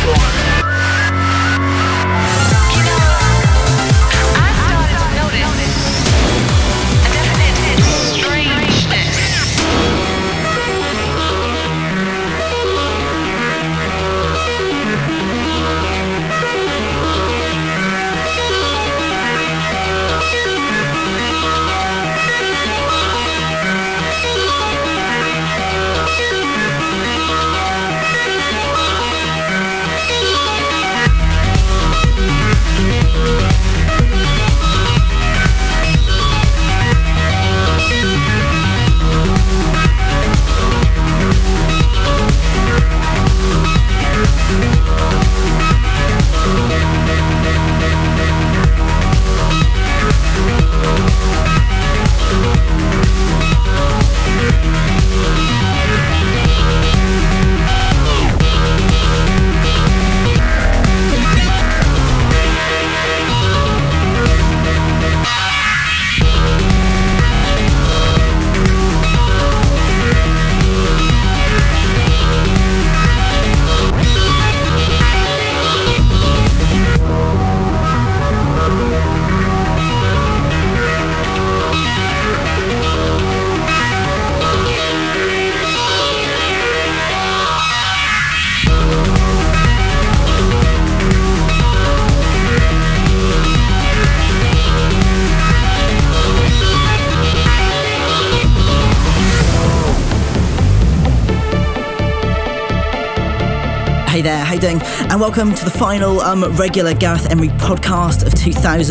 Hey there, how you doing? And welcome to the final regular Gareth Emery podcast of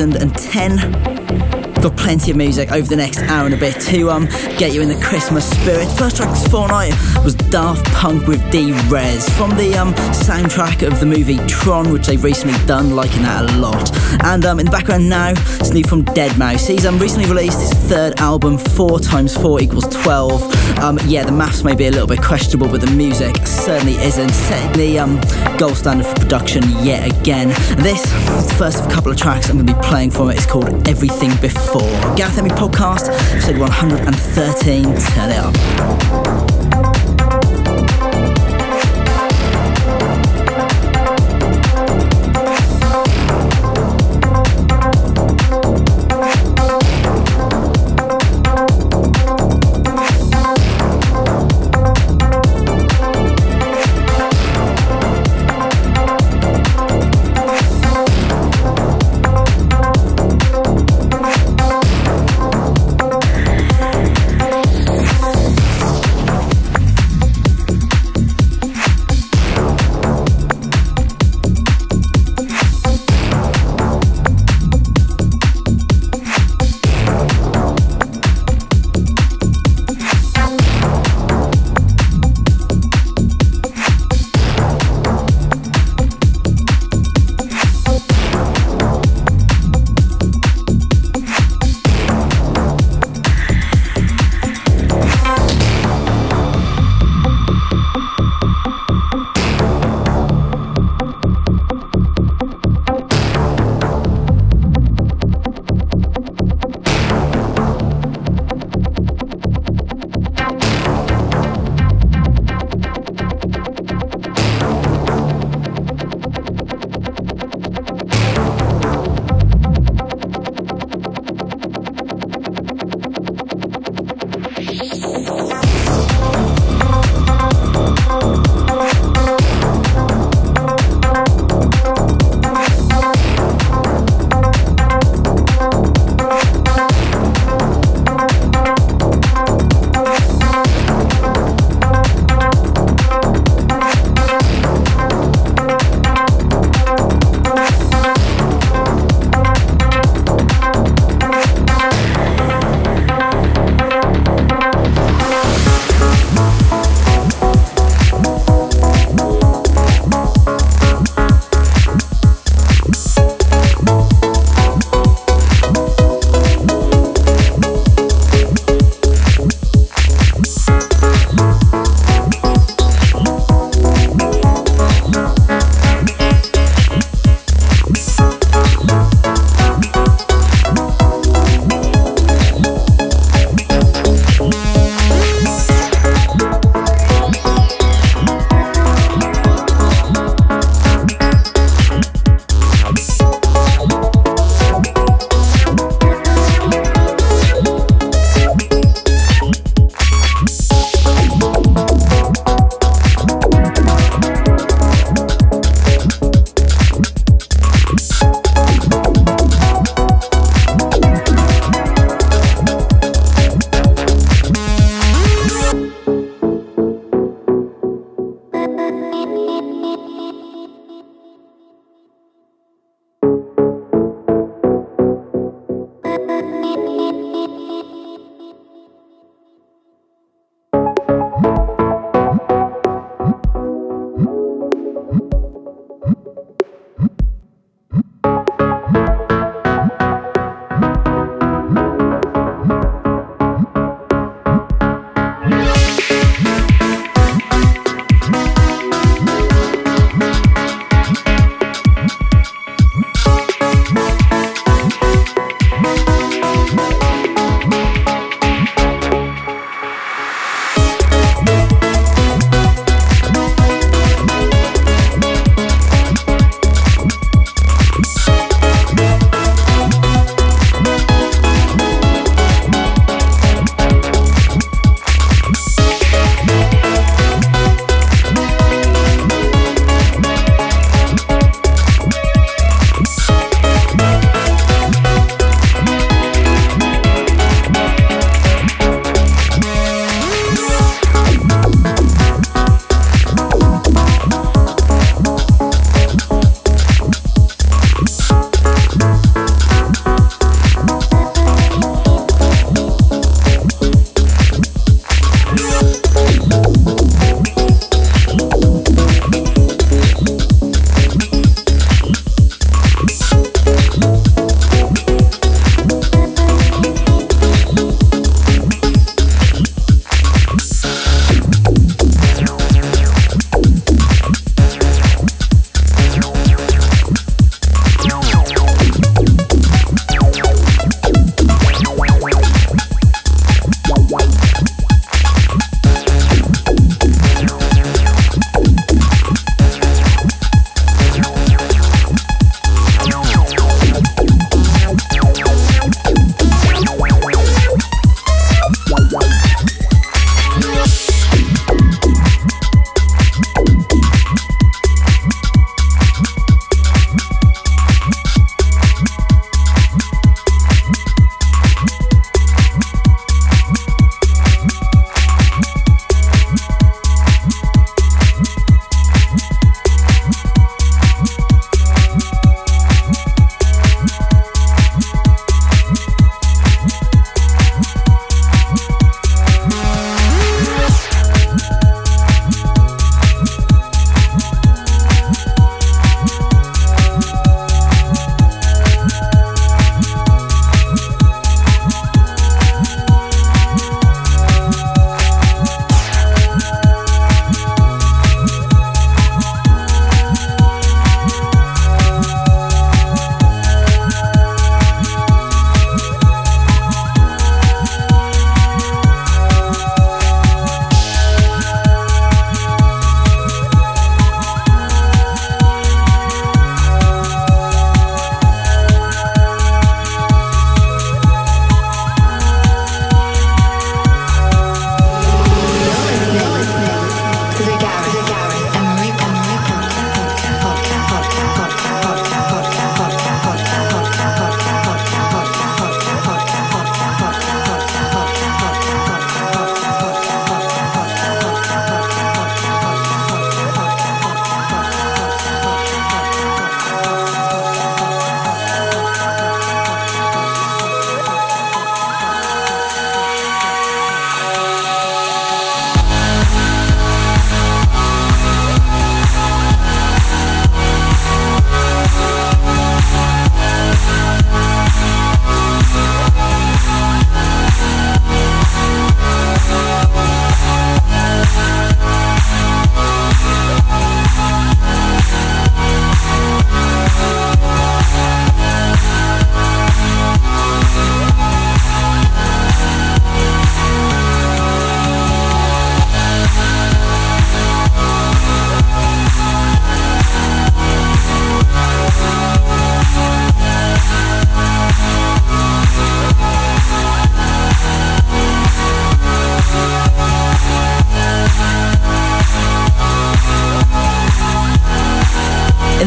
2010. Got plenty of music over the next hour and a bit to get you in the Christmas spirit. First track this fortnight was Daft Punk with D-Rez from the soundtrack of the movie Tron, which they've recently done, liking that a lot. And in the background now, it's new from Deadmau5. He's recently released his third album, 4 times 4 equals 12. Yeah, the maths may be a little bit questionable, but the music certainly isn't. Setting the gold standard for production yet again. This is the first of a couple of tracks I'm going to be playing from it. It's called Everything Before. Gareth Emery Podcast, episode 113. Turn it up.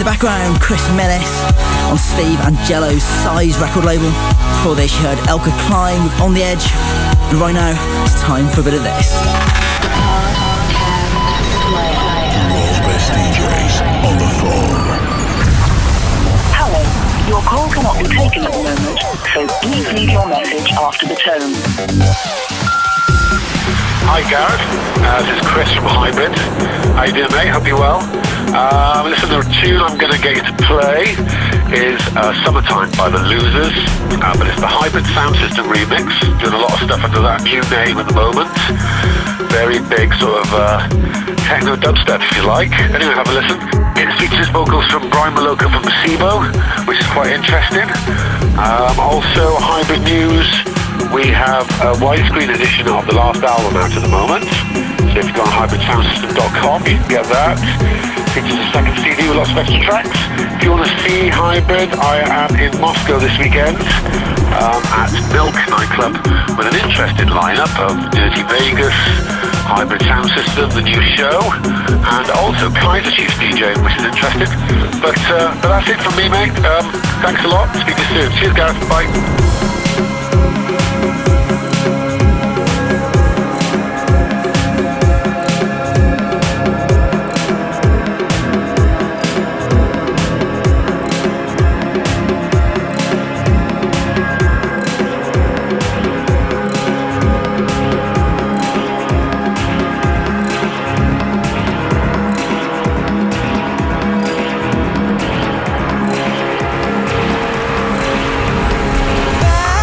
background, Chris Menace on Steve Angelo's Size record label. Before this, you heard Elka Klein with On The Edge. And right now, it's time for a bit of this. The world's best DJs on the phone. Hello, your call cannot be taken at the moment, so please leave your message after the tone. Hi Gareth, this is Chris from Hybrid. How you doing, mate? Hope you're well. Listen, the tune I'm going to get you to play is Summertime by The Losers, but it's the Hybrid Sound System remix, doing a lot of stuff under that new name at the moment. Very big sort of techno dubstep, if you like. Anyway, have a listen. It features vocals from Brian Maloka from Placebo, which is quite interesting. Also, Hybrid News. We have a widescreen edition of the last album out at the moment. So if you go on hybridsoundsystem.com, you can get that. Features a second CD with lots of extra tracks. If you want to see Hybrid, I am in Moscow this weekend at Milk nightclub with an interesting lineup of Dirty Vegas, Hybrid Sound System, the new show, and also Kaiser Chiefs DJing, which is interesting. But that's it from me, mate. Thanks a lot. Speak to you soon. Cheers, Gareth. Bye. Bye.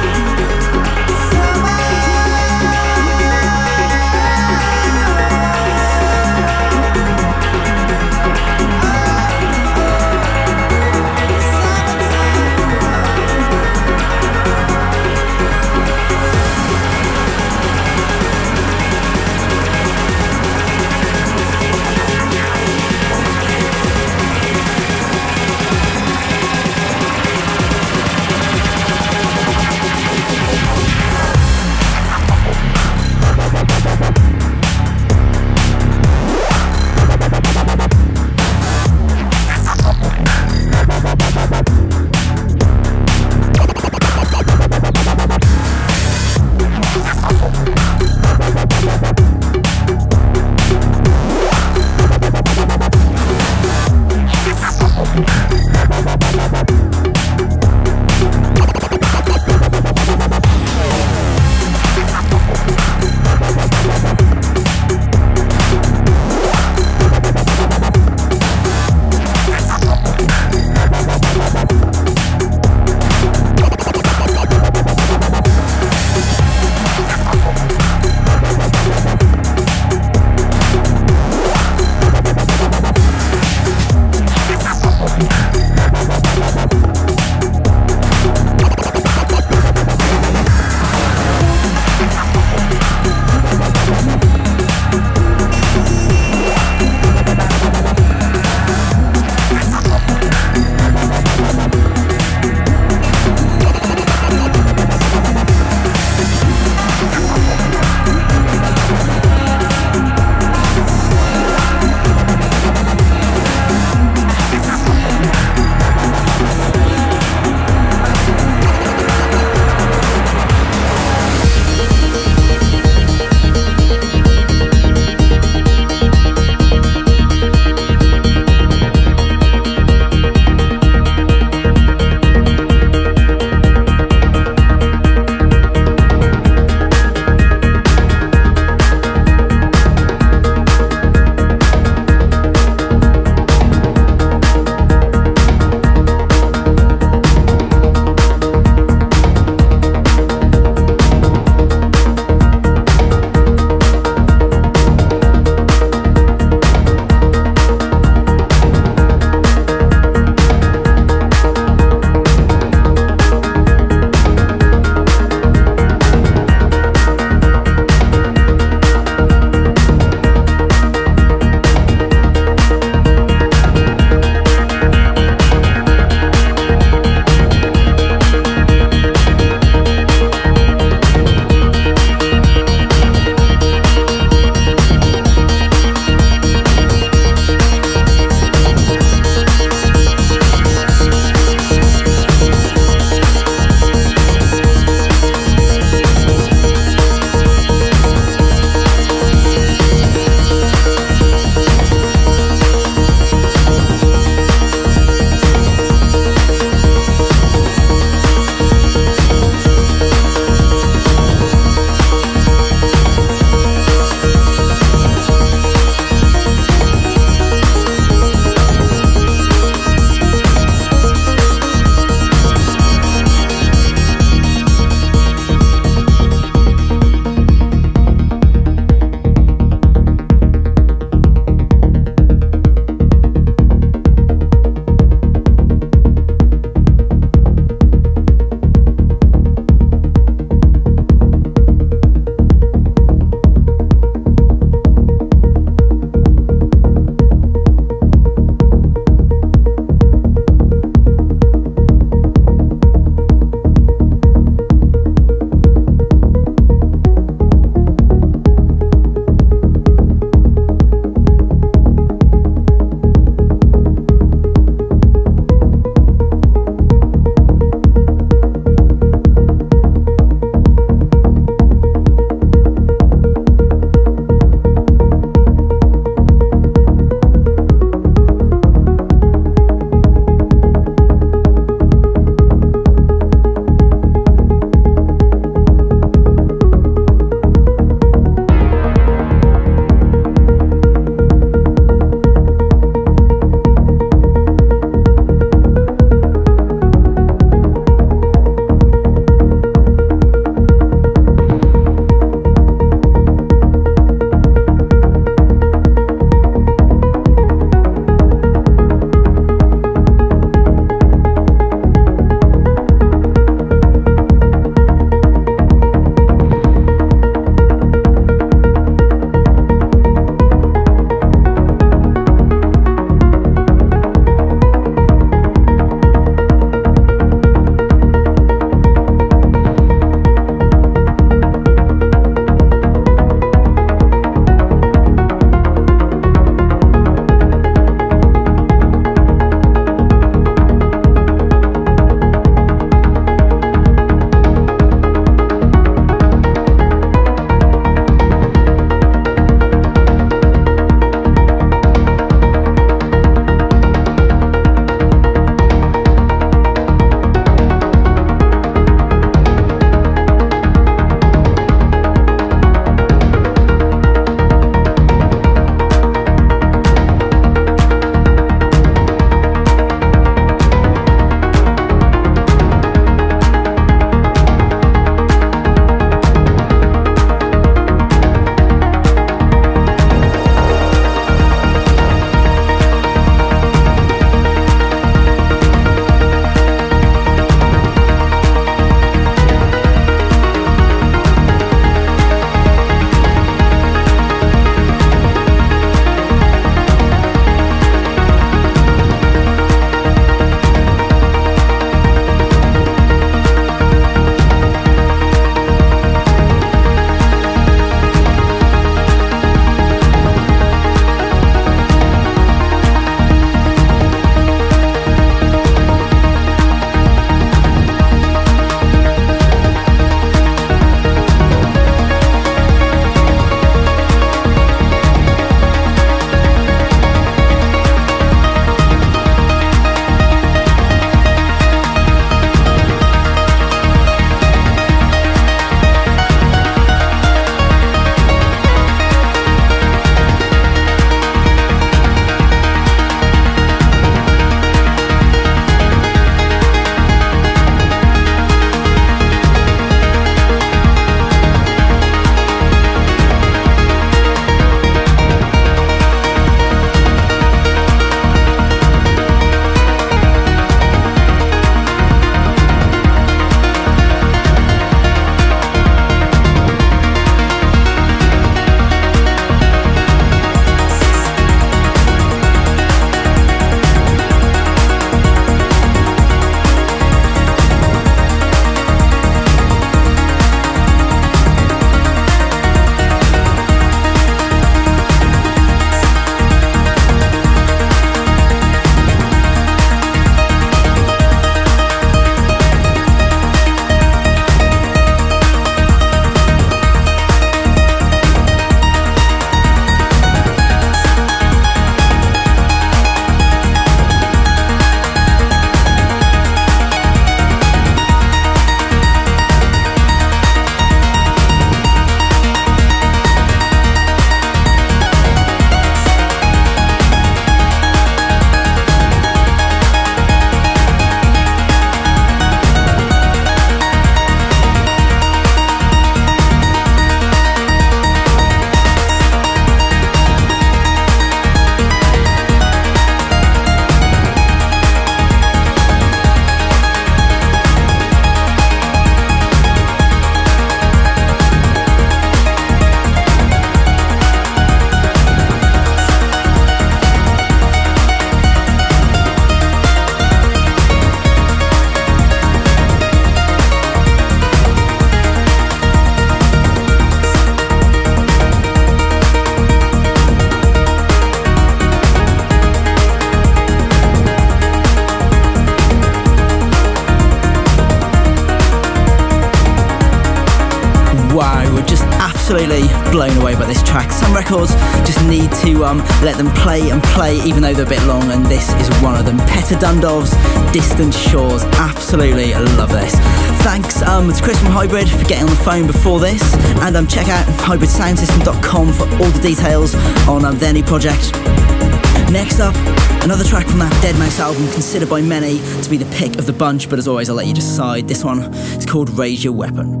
blown away by this track. Some records just need to let them play and play even though they're a bit long, and this is one of them. Petter Dundov's Distant Shores. Absolutely love this. Thanks to Chris from Hybrid for getting on the phone before this, and check out hybridsoundsystem.com for all the details on their new project. Next up, another track from that Deadmau5 album, considered by many to be the pick of the bunch, but as always I'll let you decide. This one is called Raise Your Weapon.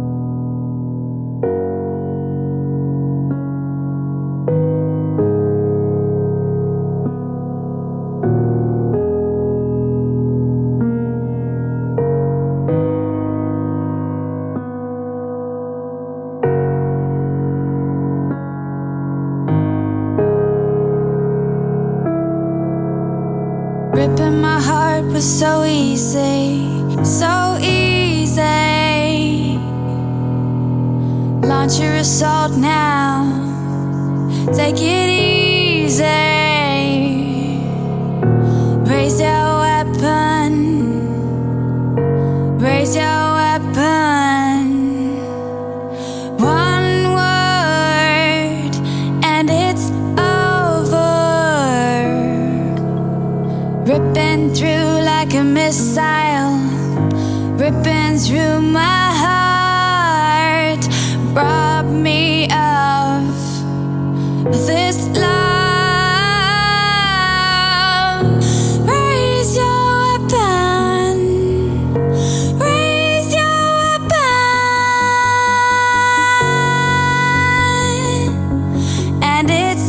Ripping my heart was so easy, so easy. Launch your assault now, take it easy. Raise your weapon, raise your weapon. One word and it's ripping through like a missile, ripping through my heart. Rob me of this love. Raise your weapon, raise your weapon, and it's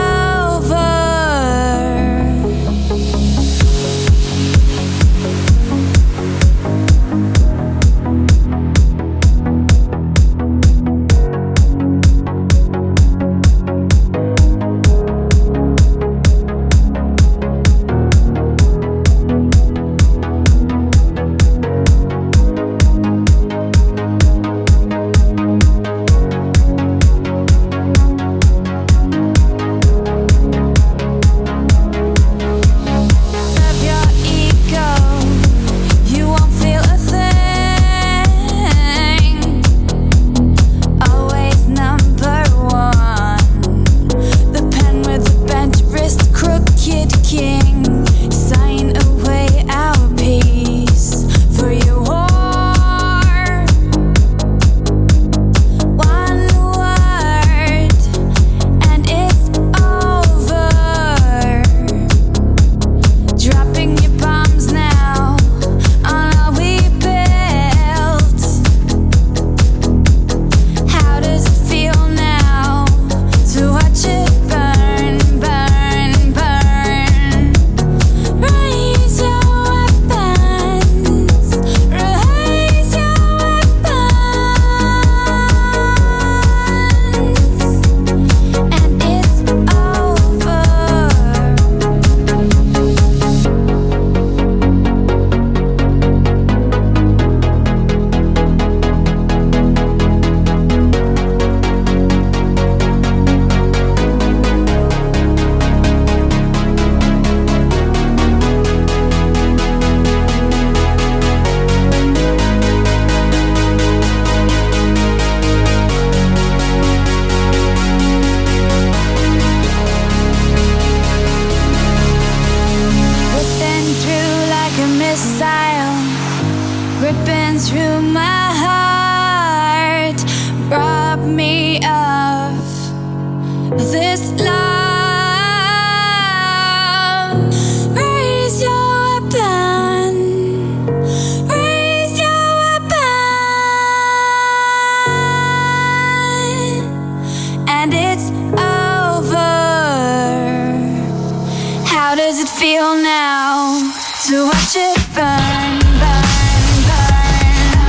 feel now to watch it burn, burn, burn.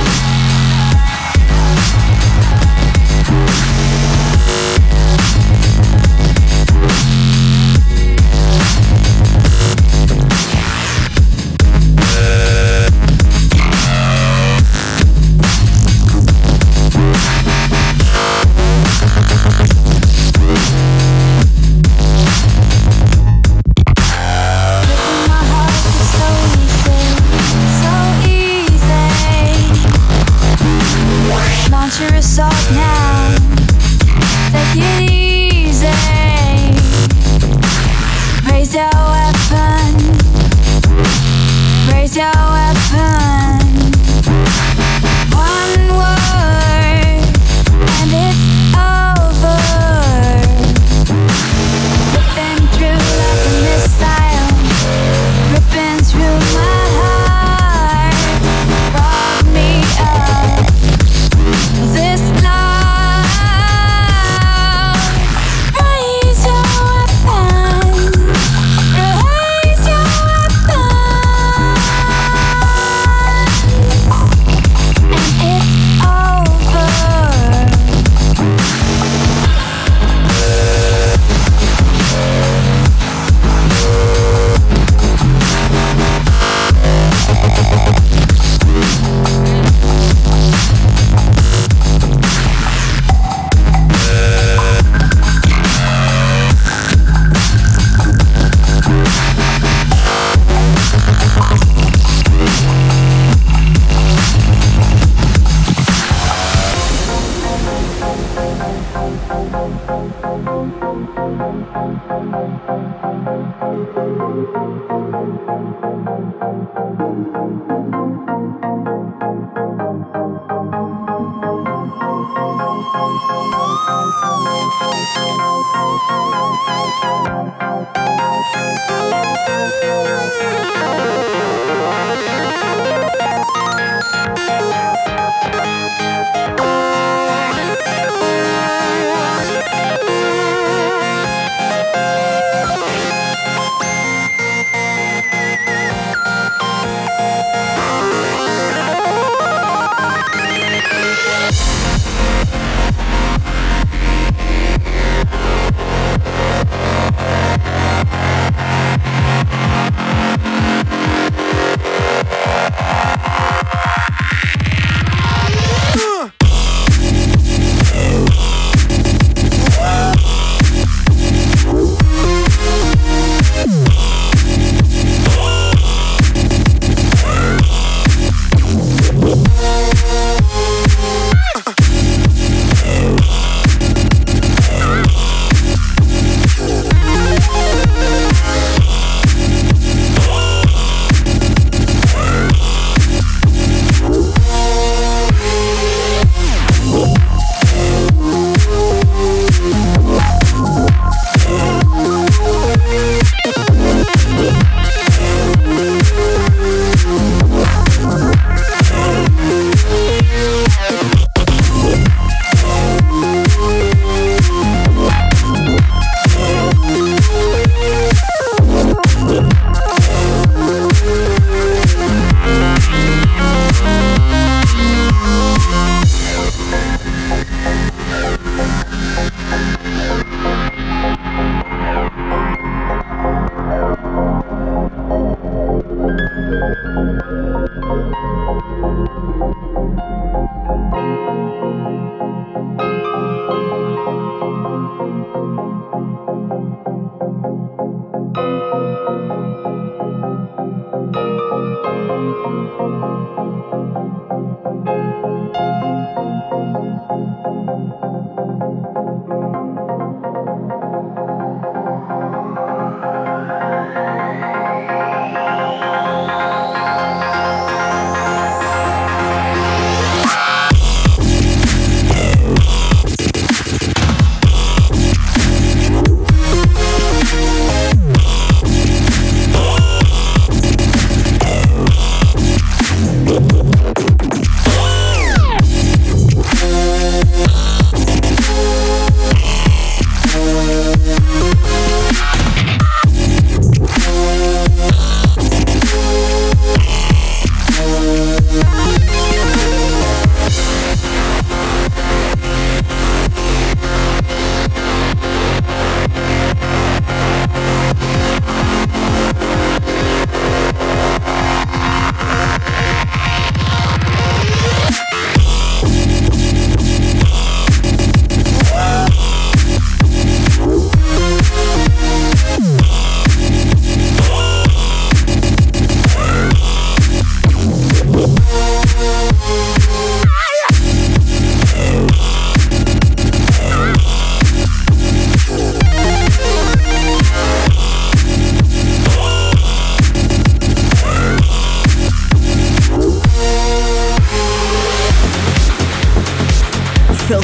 Ripping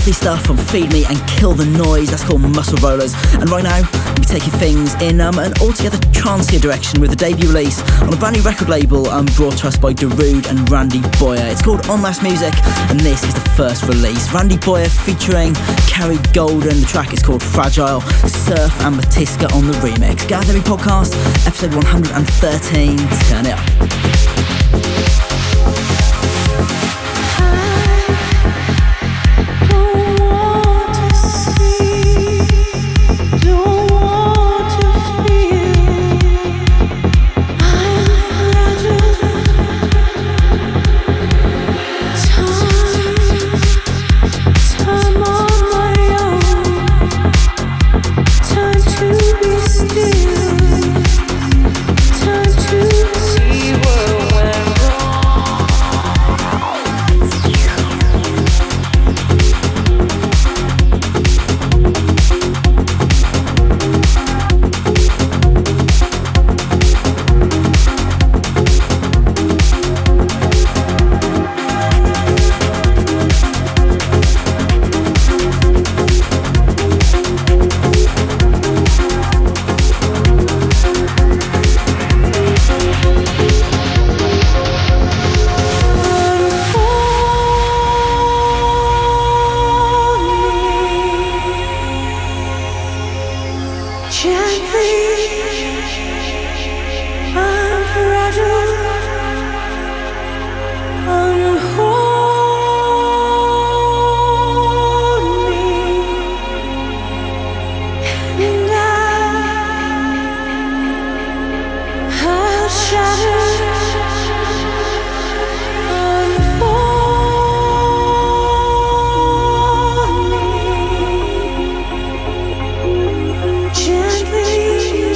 Lovely stuff from Feed Me and Kill the Noise. That's called Muscle Rollers. And right now, we'll be taking things in an altogether trancier direction with a debut release on a brand new record label brought to us by Darude and Randy Boyer. It's called En Masse Music, and this is the first release. Randy Boyer featuring Carrie Golden. The track is called Fragile. Surf and Matiska on the remix. Gareth Emery Podcast, episode 113. Turn it up. Gently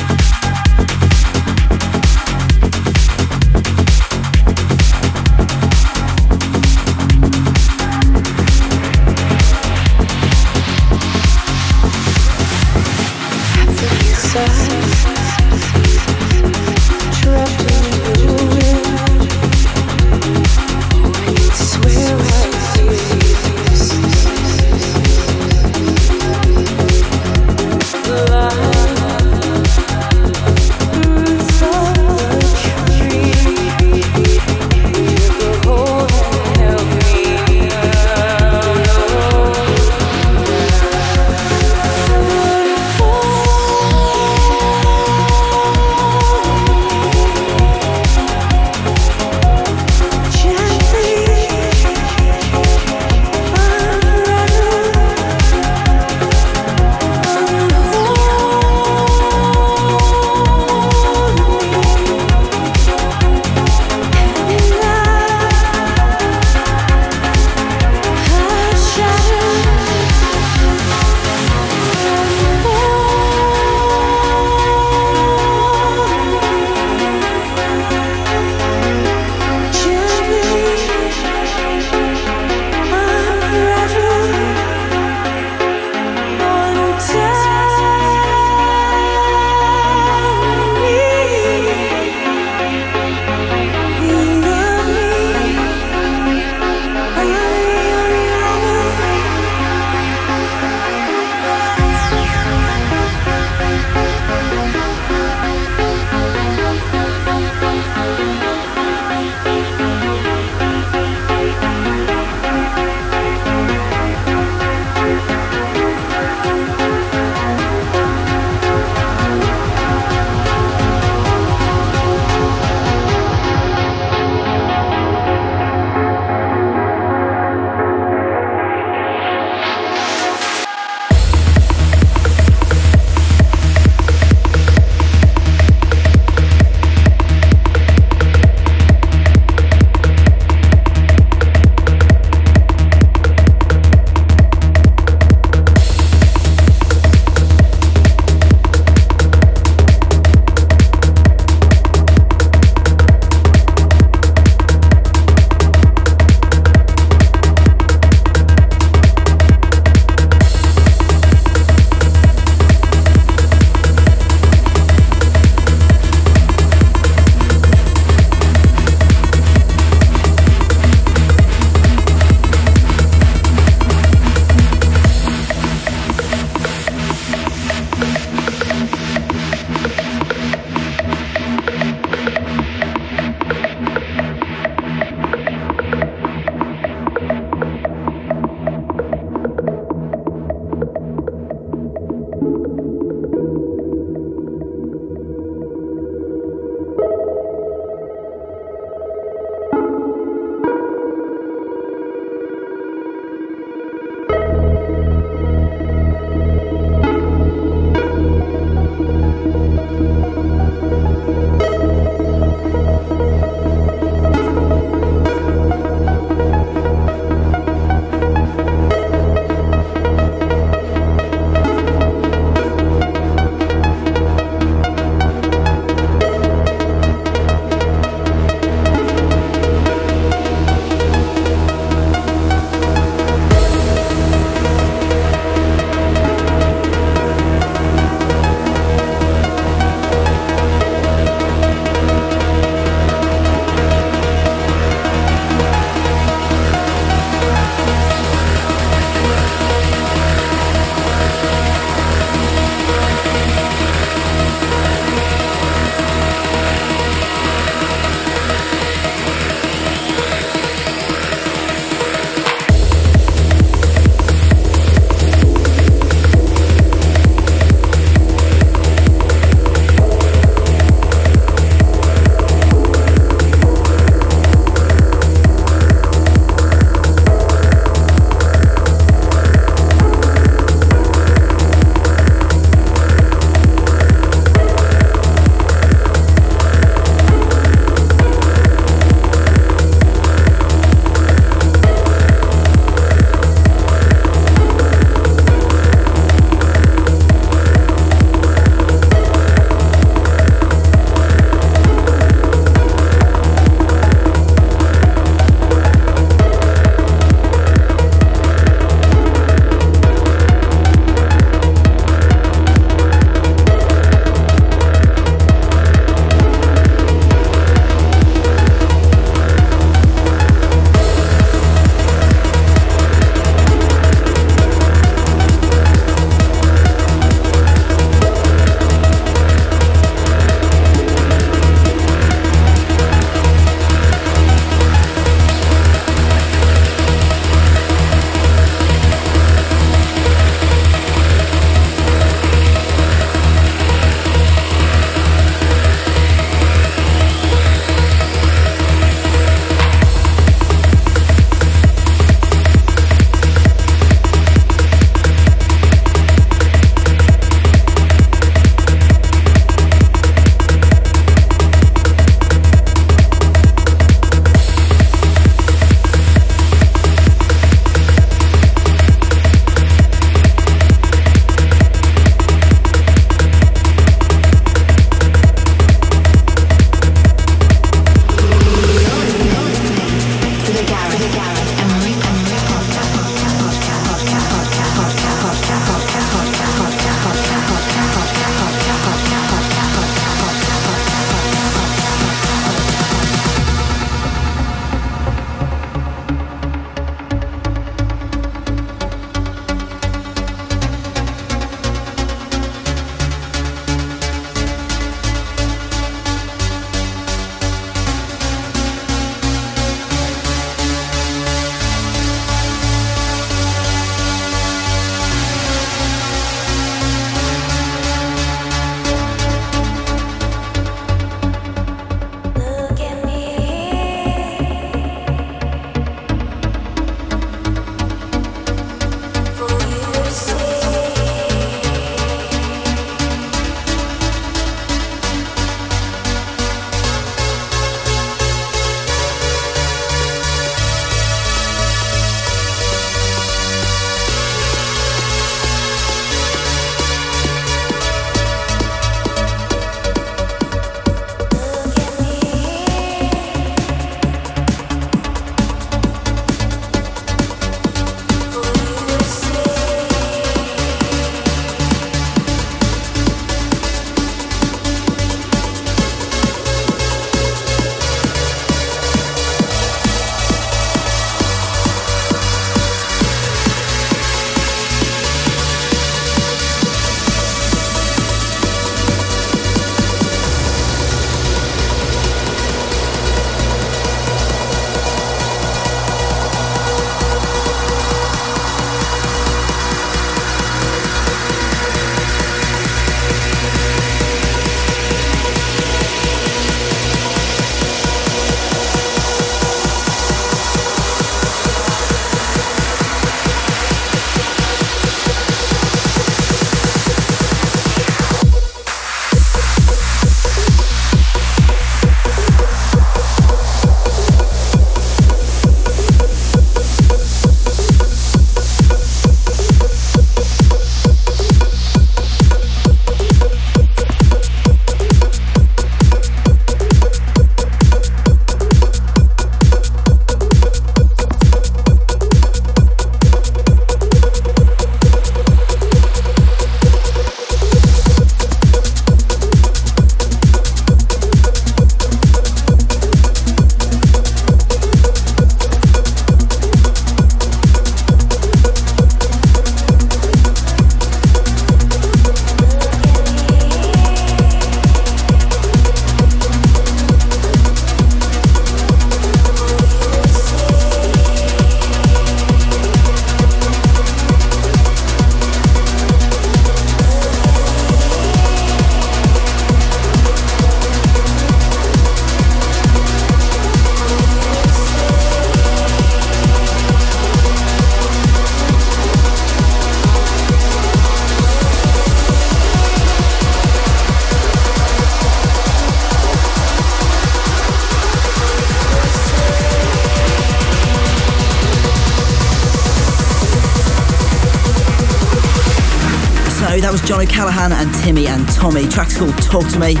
So that was John O'Callaghan and Timmy and Tommy. Track's called Talk to Me.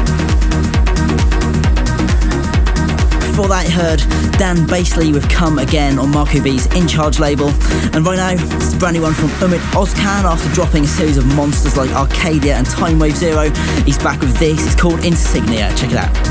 Before that, you heard Dan Basley with Come Again on Marco V's In Charge label. And right now, it's a brand new one from Umit Ozcan. After dropping a series of monsters like Arcadia and Time Wave Zero, he's back with this. It's called Insignia. Check it out.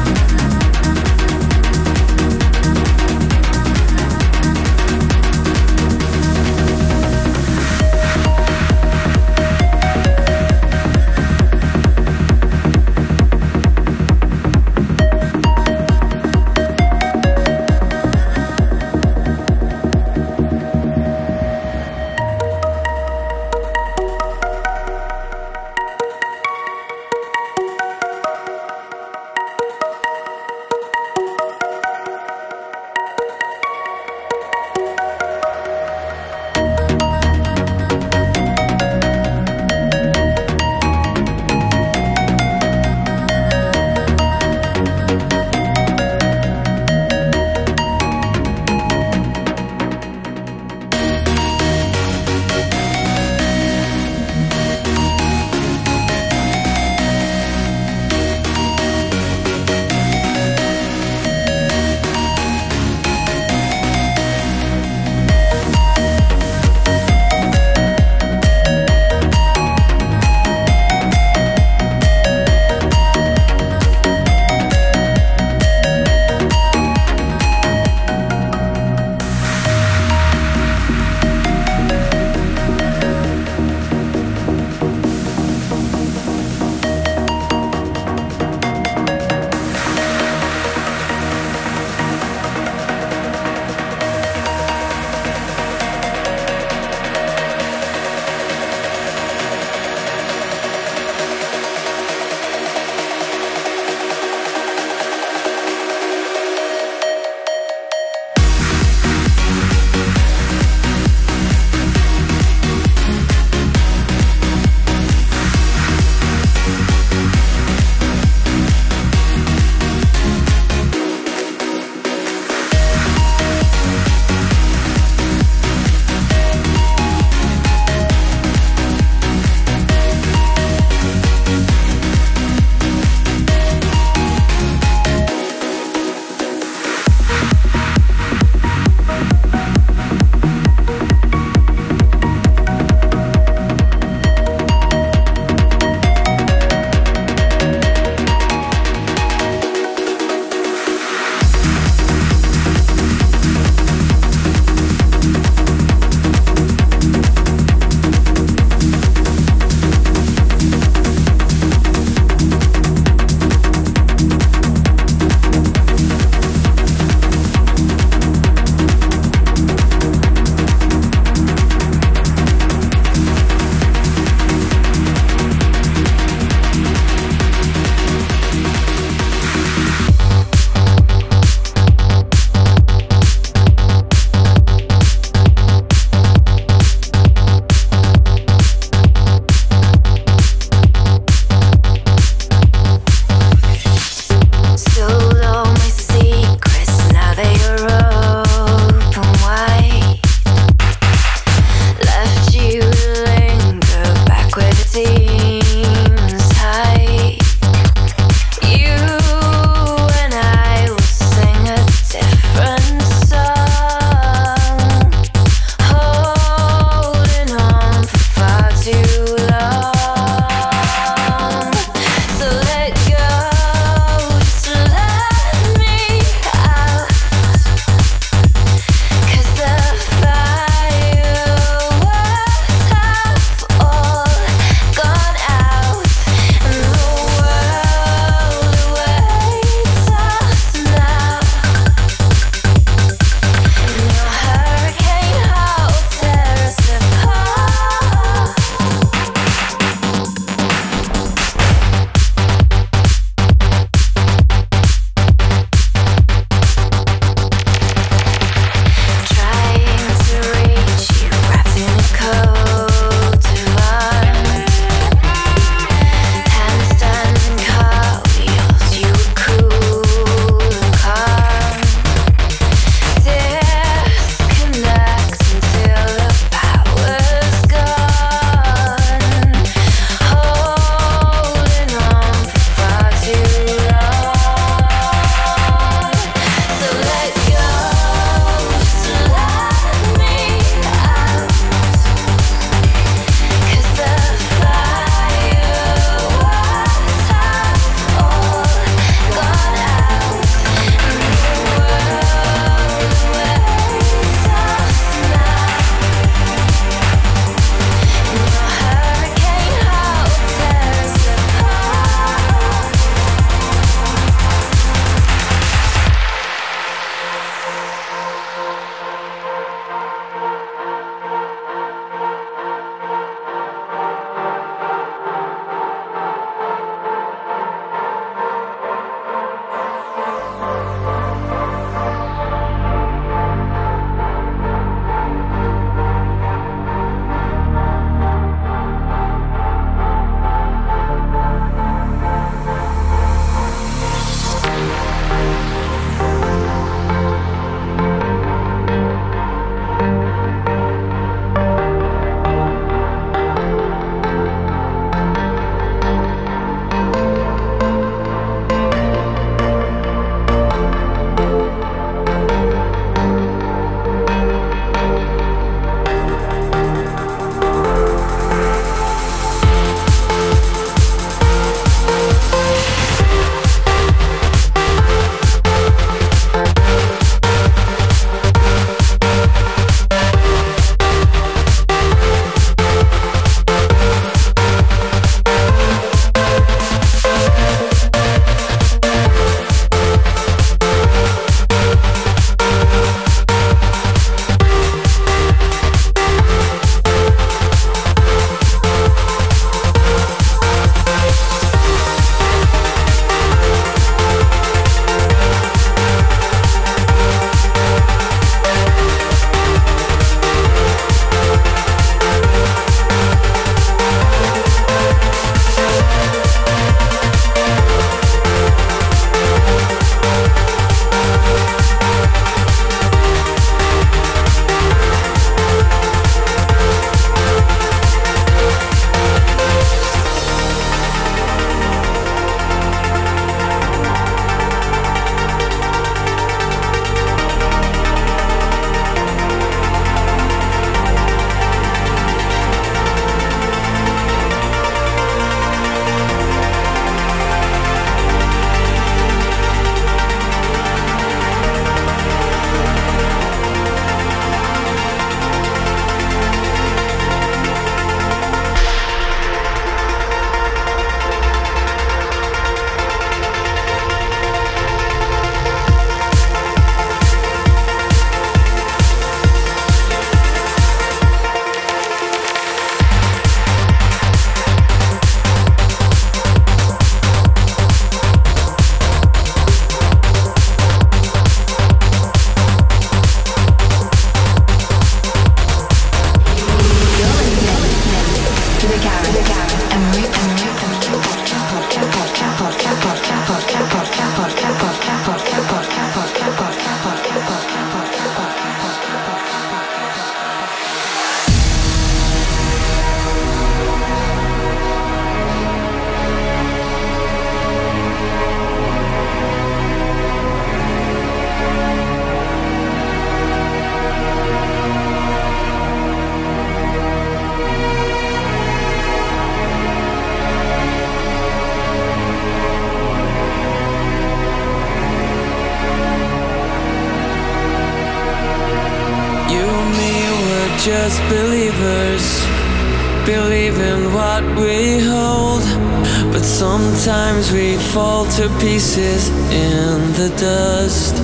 just believers, believe in what we hold, but sometimes we fall to pieces in the dust.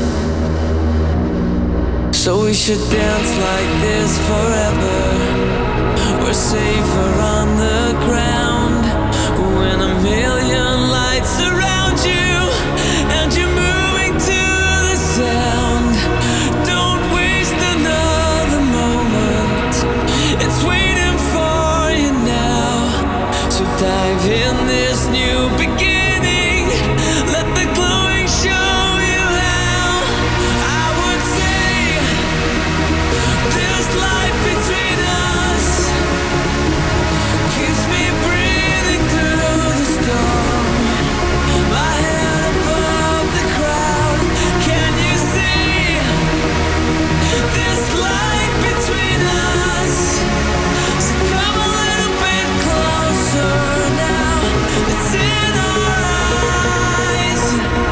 So we should dance like this forever. We're safer on the ground when a million lights surround you and you're moving to the sound. Don't waste another moment, it's waiting for you now. So dive in this new beginning, let the glowing show you how. I would say this light between us keeps me breathing through the storm. My head above the crowd, can you see this light between us? So come a little bit closer now, it's in our eyes.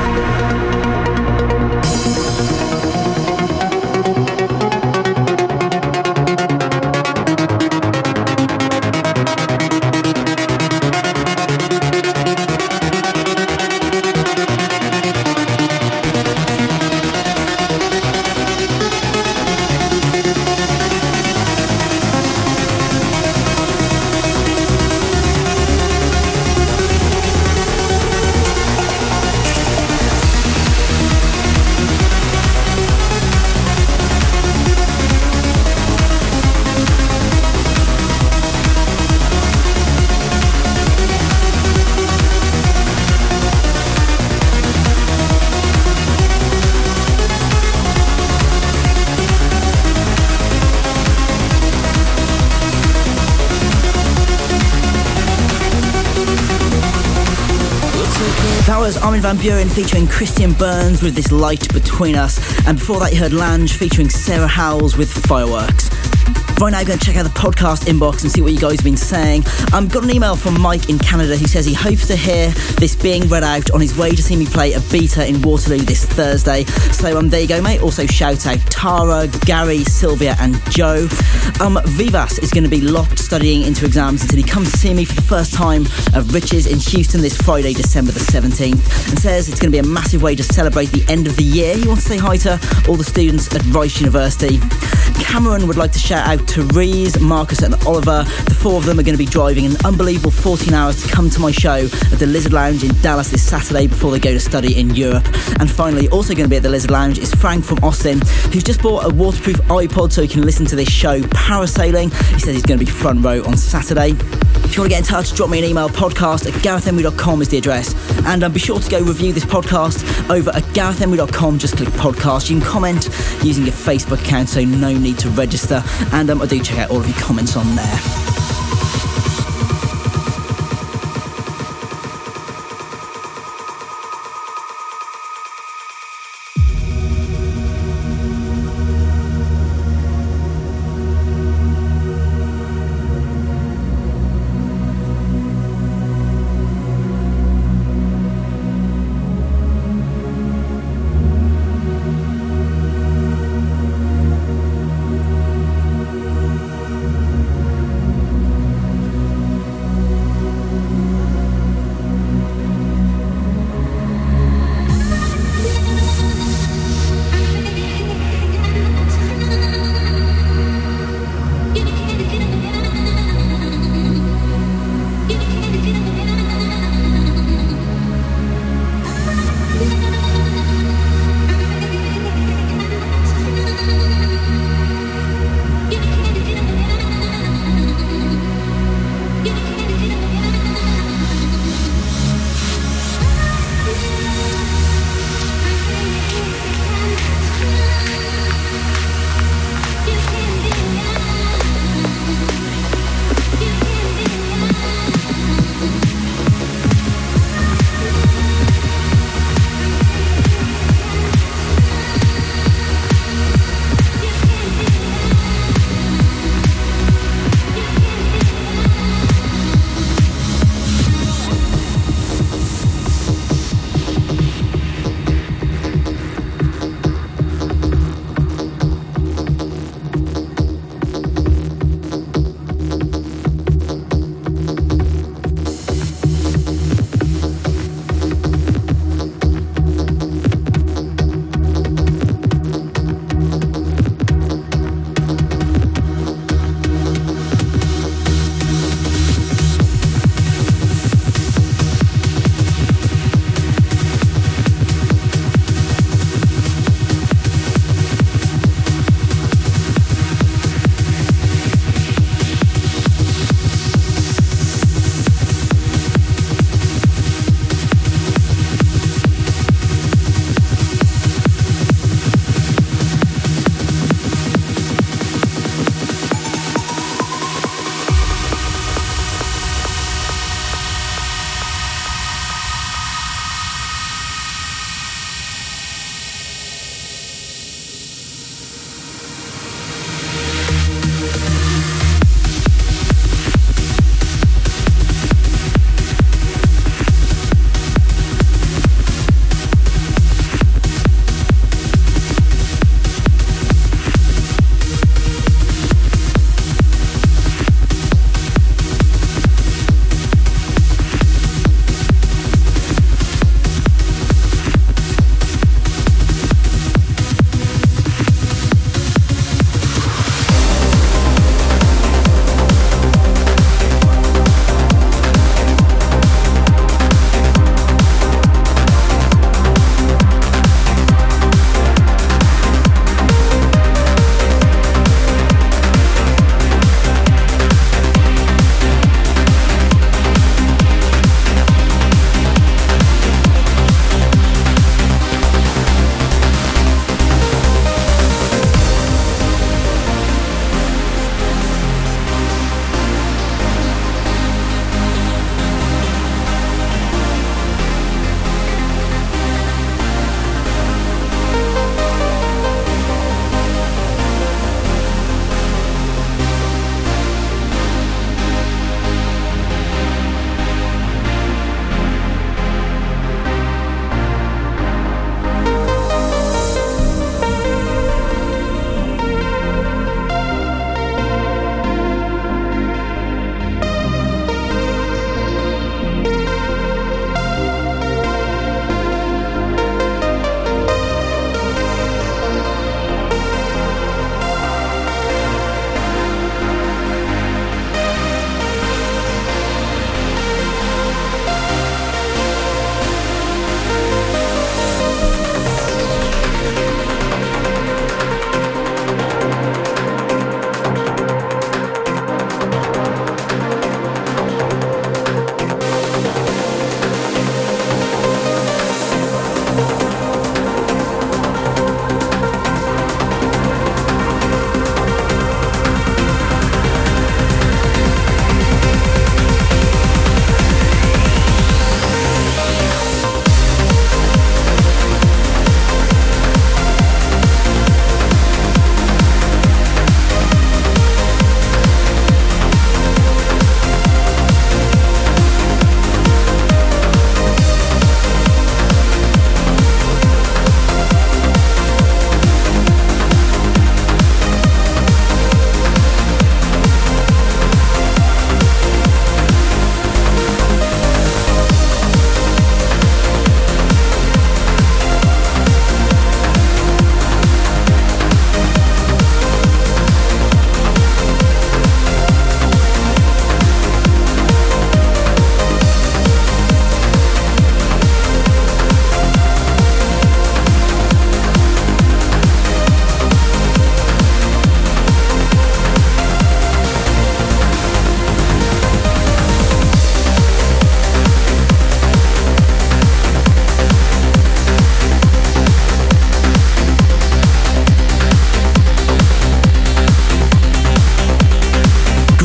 That was Armin van Buuren featuring Christian Burns with This Light Between Us. And before that you heard Lange featuring Sarah Howells with Fireworks. Right now, I'm going to check out the podcast inbox and see what you guys have been saying. Got an email from Mike in Canada who says he hopes to hear this being read out on his way to see me play a beta in Waterloo this Thursday. So there you go, mate. Also shout out Tara, Gary, Sylvia and Joe. Vivas is going to be locked studying into exams until he comes to see me for the first time at Riches in Houston this Friday, December the 17th, and says it's going to be a massive way to celebrate the end of the year. He wants to say hi to all the students at Rice University. Cameron would like to shout out to Reese, Marcus and Oliver. The four of them are going to be driving an unbelievable 14 hours to come to my show at the Lizard Lounge in Dallas this Saturday before they go to study in Europe. And finally, also going to be at the Lizard Lounge is Frank from Austin, who's just bought a waterproof iPod so he can listen to this show parasailing. He says he's going to be front row on Saturday. If you want to get in touch, drop me an email. podcast@GarethEmery.com is the address. And be sure to go review this podcast over at GarethEmery.com. Just click podcast. You can comment using your Facebook account, so no need to register. And I do check out all of your comments on there.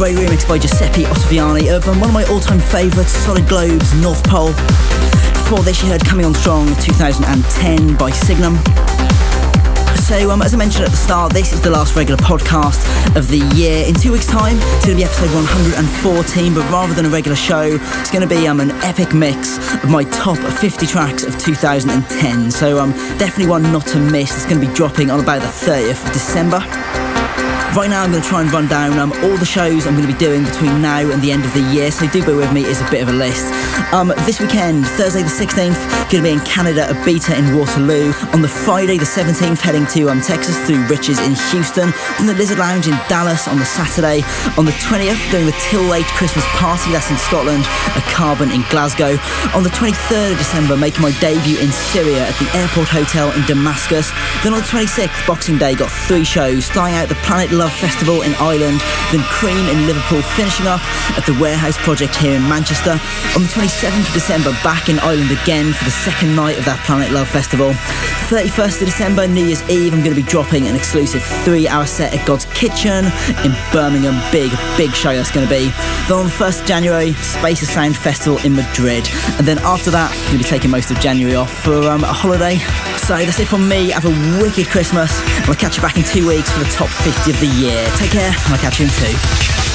great remix by Giuseppe Ottaviani of one of my all-time favourites, Solid Globe's North Pole. Before this, you heard Coming On Strong 2010 by Signum. So, as I mentioned at the start, this is the last regular podcast of the year. In 2 weeks' time, it's going to be episode 114, but rather than a regular show, it's going to be an epic mix of my top 50 tracks of 2010. So, definitely one not to miss. It's going to be dropping on about the 30th of December. Right now I'm going to try and run down all the shows I'm going to be doing between now and the end of the year, so do bear with me, it's a bit of a list. This weekend, Thursday the 16th, going to be in Canada at Beta in Waterloo. On the Friday the 17th, heading to Texas through Riches in Houston. Then the Lizard Lounge in Dallas on the Saturday. On the 20th, doing the Till Late Christmas Party, that's in Scotland, at Carbon in Glasgow. On the 23rd of December, making my debut in Syria at the Airport Hotel in Damascus. Then on the 26th, Boxing Day, got 3 shows, starting out the Planet Love Festival in Ireland, then Cream in Liverpool, finishing up at the Warehouse Project here in Manchester. On the 27th of December, back in Ireland again for the second night of that Planet Love Festival. 31st of December, New Year's Eve, I'm going to be dropping an exclusive 3-hour set at God's Kitchen in Birmingham. Big show that's going to be. Then on the 1st of January, Space of Sound Festival in Madrid. And then after that, I'm going to be taking most of January off for a holiday. So that's it from me. Have a wicked Christmas, and I'll catch you back in 2 weeks for the top 50 of the year. Take care, and I'll catch you in 2.